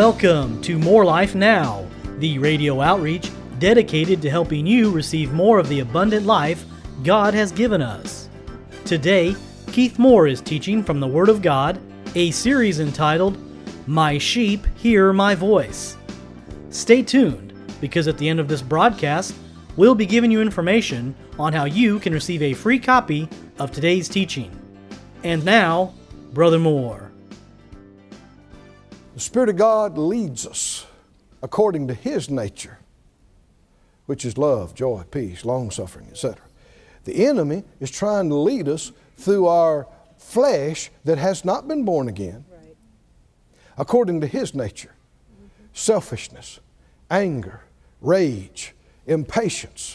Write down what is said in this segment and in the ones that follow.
Welcome to More Life Now, the radio outreach dedicated to helping you receive more of the abundant life God has given us. Today, Keith Moore is teaching from the Word of God, a series entitled, My Sheep Hear My Voice. Stay tuned, because at the end of this broadcast, we'll be giving you information on how you can receive a free copy of today's teaching. And now, Brother Moore. The Spirit of God leads us according to His nature, which is love, joy, peace, long-suffering, etc. The enemy is trying to lead us through our flesh that has not been born again, according to his nature. Selfishness, anger, rage, impatience.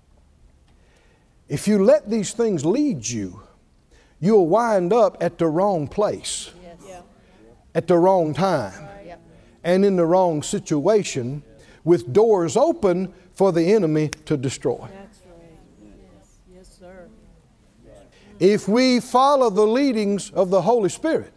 If you let these things lead you, you'll wind up at the wrong place, at the wrong time, and in the wrong situation, with doors open for the enemy to destroy. Yes, sir. If we follow the leadings of the Holy Spirit,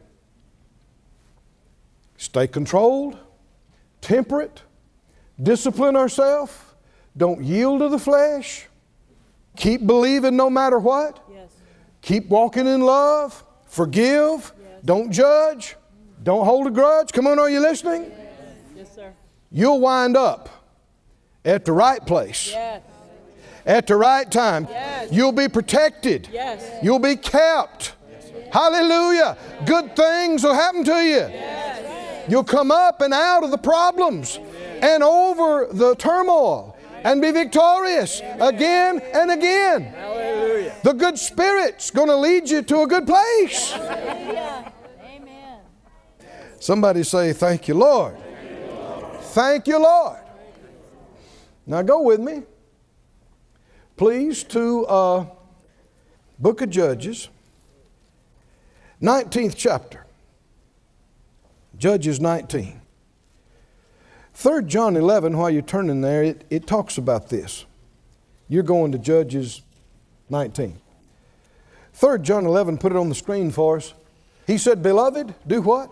stay controlled, temperate, discipline ourselves, don't yield to the flesh, keep believing no matter what, keep walking in love, forgive, don't judge, don't hold a grudge. Come on, are you listening? Yes, sir. You'll wind up at the right place. Yes. At the right time. Yes. You'll be protected. Yes. You'll be kept. Hallelujah. Good things will happen to you. Yes. You'll come up and out of the problems and over the turmoil and be victorious again and again. Hallelujah. The good Spirit's going to lead you to a good place. Amen. Somebody say, thank you, Lord. Thank you, Lord. Now go with me, please, to Book of Judges, 19th chapter. Judges 19. 3 John 11, while you're turning there, it talks about this. You're going to Judges 19. 3 John 11, put it on the screen for us. He said, Beloved, do what?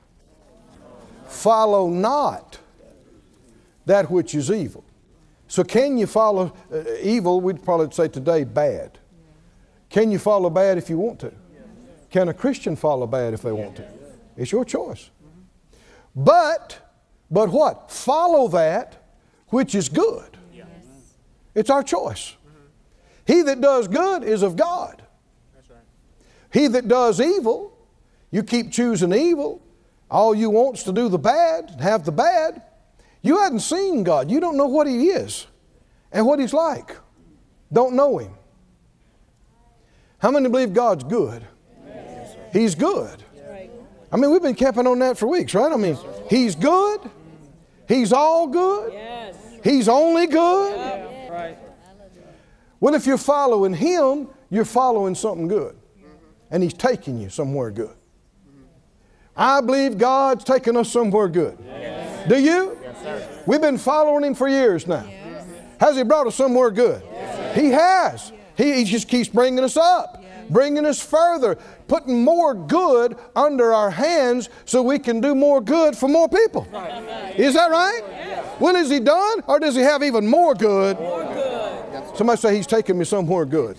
Follow not that which is evil. So can you follow evil? We'd probably say today bad. Can you follow bad if you want to? Can a Christian follow bad if they want to? It's your choice. But what? Follow that which is good. It's our choice. He that does good is of God. He that does evil, you keep choosing evil. All you want is to do the bad, have the bad. You hadn't seen God. You don't know what He is and what He's like. Don't know Him. How many believe God's good? He's good. I mean, we've been camping on that for weeks, right? I mean, He's good. He's all good. He's only good. Well, if you're following Him, you're following something good. And He's taking you somewhere good. I believe God's taking us somewhere good. Yes. Do you? Yes, sir. We've been following Him for years now. Yes. Has He brought us somewhere good? Yes. He has. He just keeps bringing us up, bringing us further, putting more good under our hands so we can do more good for more people. Is that right? Yes. When is He done? Or does He have even more good? More good. Somebody say, He's taking me somewhere good.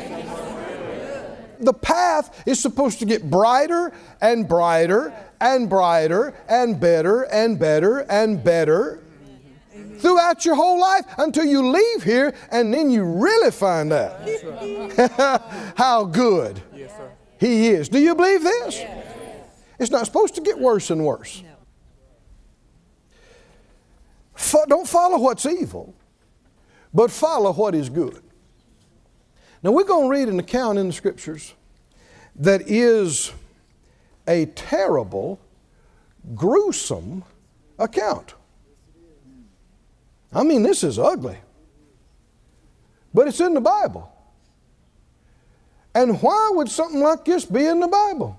The path is supposed to get brighter and brighter and brighter and better and better and better throughout your whole life until you leave here, and then you really find out how good He is. Do you believe this? It's not supposed to get worse and worse. Don't follow what's evil, but follow what is good. Now we're going to read an account in the Scriptures that is a terrible, gruesome account. I mean, this is ugly. But it's in the Bible. And why would something like this be in the Bible?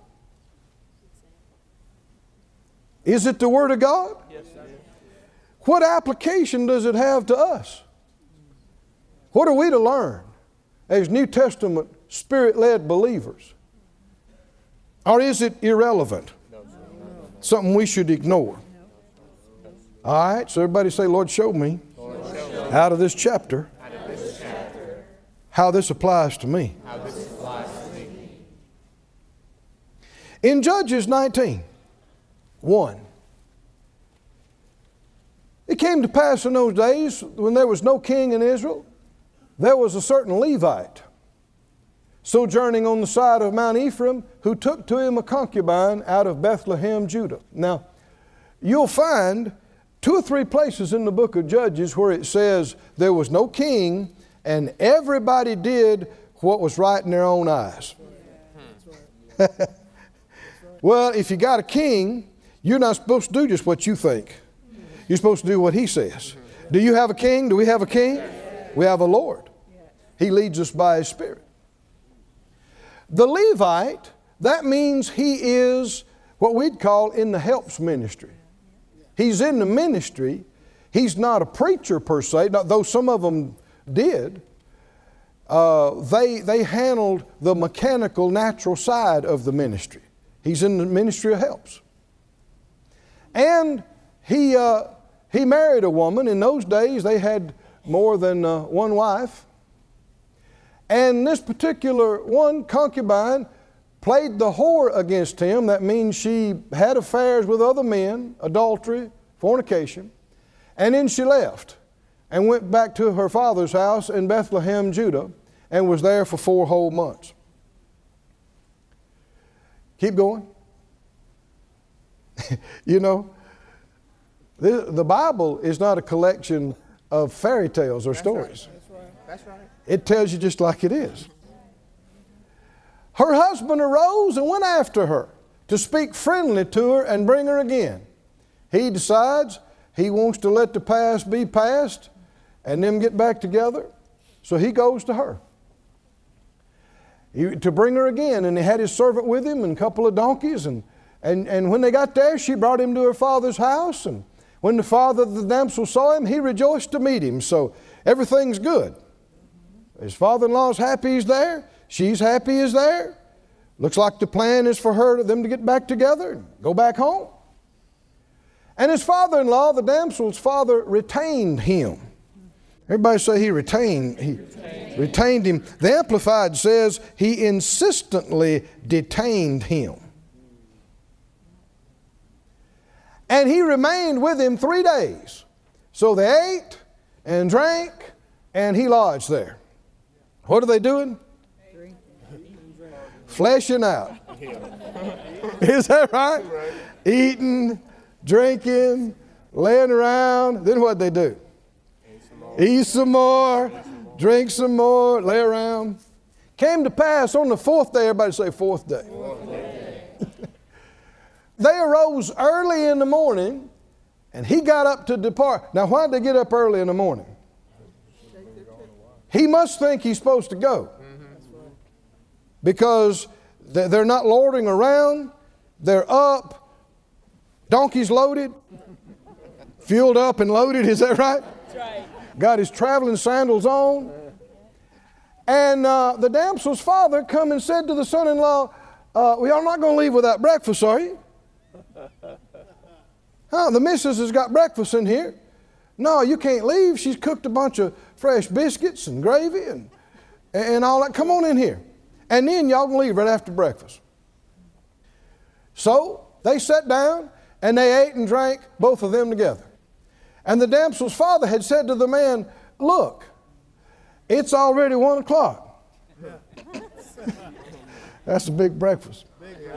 Is it the Word of God? Yes, sir. What application does it have to us? What are we to learn as New Testament Spirit-led believers? Or is it irrelevant? Something we should ignore? All right, so everybody say, Lord, show me, out of this chapter, how this applies to me. In Judges 19:1, it came to pass in those days when there was no king in Israel, there was a certain Levite sojourning on the side of Mount Ephraim, who took to him a concubine out of Bethlehem, Judah. Now, you'll find 2 or 3 places in the book of Judges where it says there was no king and everybody did what was right in their own eyes. Well, if you got a king, you're not supposed to do just what you think. You're supposed to do what he says. Do you have a king? Do we have a king? We have a Lord. He leads us by His Spirit. The Levite, that means he is what we'd call in the helps ministry. He's in the ministry. He's not a preacher per se, though some of them did. They handled the mechanical, natural side of the ministry. He's in the ministry of helps. And he married a woman. In those days, they had more than one wife. And this particular one, concubine, played the whore against him. That means she had affairs with other men, adultery, fornication. And then she left and went back to her father's house in Bethlehem, Judah, and was there for 4 whole months. Keep going. You know, the Bible is not a collection of fairy tales or stories. That's right. It tells you just like it is. Her husband arose and went after her to speak friendly to her and bring her again. He decides he wants to let the past be past and them get back together. So he goes to her to bring her again. And he had his servant with him and a couple of donkeys. And when they got there, she brought him to her father's house. And when the father of the damsel saw him, he rejoiced to meet him. So everything's good. His father-in-law's happy he's there. She's happy he's there. Looks like the plan is for them to get back together and go back home. And his father-in-law, the damsel's father, retained him. Everybody say he retained him. The Amplified says he insistently detained him. And he remained with him 3 days. So they ate and drank and he lodged there. What are they doing? Fleshing out. Is that right? Eating, drinking, laying around. Then what'd they do? Eat some more, drink some more, lay around. Came to pass on the 4th day, everybody say 4th day. They arose early in the morning and he got up to depart. Now why'd they get up early in the morning? He must think he's supposed to go. Because they're not lording around. They're up. Donkeys loaded. Fueled up and loaded. Is that right? That's right. Got his traveling sandals on. And the damsel's father come and said to the son-in-law, well, y'all not going to leave without breakfast, are you? The missus has got breakfast in here. No, you can't leave. She's cooked a bunch of fresh biscuits and gravy and all that. Come on in here. And then y'all can leave right after breakfast. So they sat down and they ate and drank, both of them together. And the damsel's father had said to the man, look, it's already 1 o'clock. That's a big breakfast.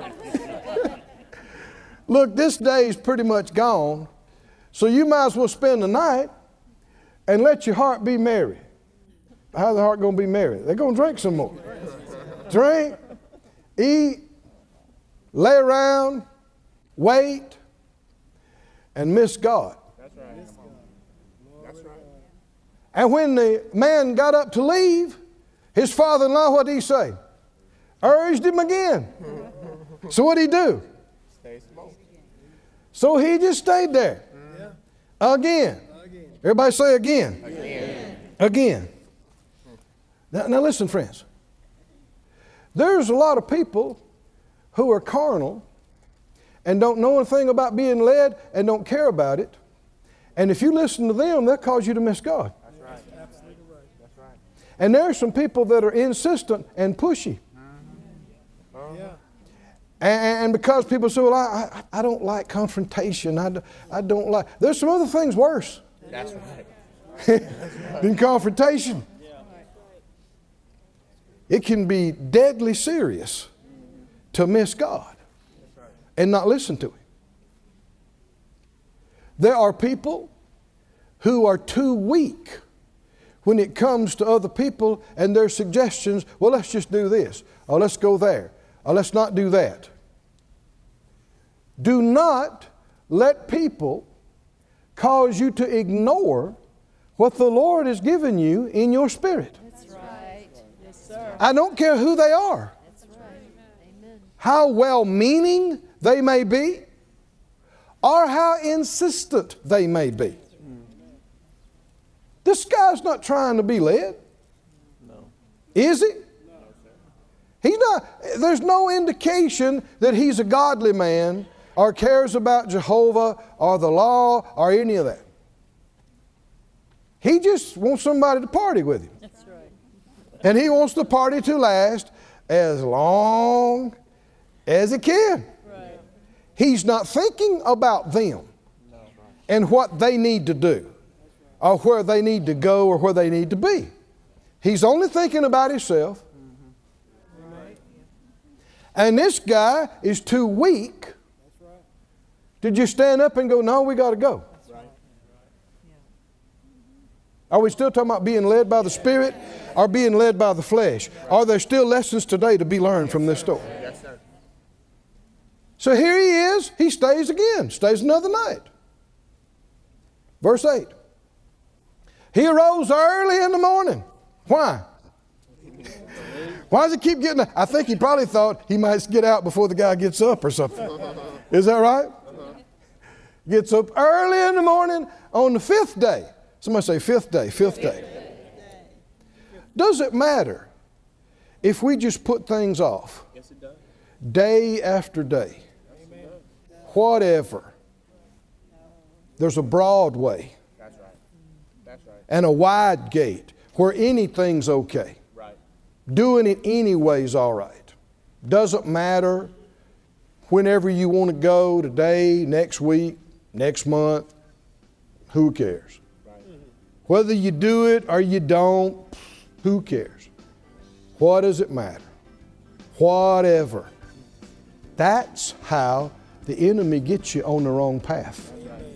Look, this day is pretty much gone. So you might as well spend the night and let your heart be merry. How's the heart going to be merry? They're going to drink some more. Drink, eat, lay around, wait, and miss God. That's right. That's right. And when the man got up to leave, his father-in-law, what did he say? Urged him again. So what did he do? Stay smoking. So he just stayed there. Again. Everybody say again. Again. Now listen, friends. There's a lot of people who are carnal and don't know anything about being led and don't care about it. And if you listen to them, they'll cause you to miss God. That's right. Absolutely right. That's right. And there are some people that are insistent and pushy. Yeah. And because people say, well, I don't like confrontation. I don't like... There's some other things worse That's right. than confrontation. It can be deadly serious to miss God and not listen to Him. There are people who are too weak when it comes to other people and their suggestions. Well, let's just do this. Or let's go there. Or let's not do that. Do not let people cause you to ignore what the Lord has given you in your spirit. That's right. Yes, sir. I don't care who they are. That's right. Amen. How well-meaning they may be, or how insistent they may be. This guy's not trying to be led. No. Is he? He's not. There's no indication that he's a godly man or cares about Jehovah or the law or any of that. He just wants somebody to party with him. That's right. And he wants the party to last as long as it can. Right. He's not thinking about them and what they need to do or where they need to go or where they need to be. He's only thinking about himself. And this guy is too weak to just stand up and go, no, we got to go. Are we still talking about being led by the Spirit or being led by the flesh? Are there still lessons today to be learned from this story? Yes, sir. So here he is. He stays again. Stays another night. Verse 8. He arose early in the morning. Why? Why does he keep getting up? I think he probably thought he might get out before the guy gets up or something. Is that right? Gets up early in the morning on the fifth day. Somebody say fifth day, fifth day. Does it matter if we just put things off? Yes, it does. Day after day. Whatever. There's a broad way That's right. That's right. and a wide gate where anything's okay. Right. Doing it anyway is all right. Doesn't matter whenever you want to go, today, next week, next month. Who cares? Right. Whether you do it or you don't, who cares? What does it matter? Whatever. That's how the enemy gets you on the wrong path.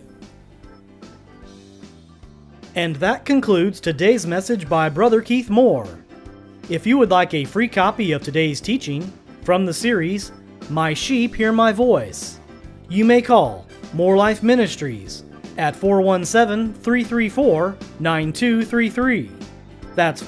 And that concludes today's message by Brother Keith Moore. If you would like a free copy of today's teaching from the series, My Sheep Hear My Voice, you may call More Life Ministries at 417-334-9233. That's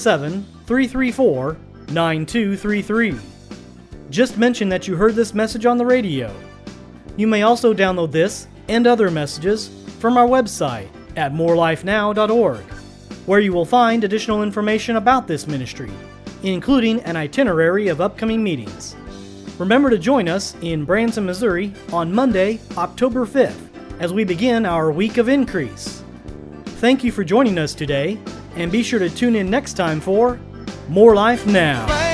417-334-9233. Just mention that you heard this message on the radio. You may also download this and other messages from our website at morelifenow.org, where you will find additional information about this ministry, including an itinerary of upcoming meetings. Remember to join us in Branson, Missouri on Monday, October 5th, as we begin our Week of Increase. Thank you for joining us today, and be sure to tune in next time for More Life Now.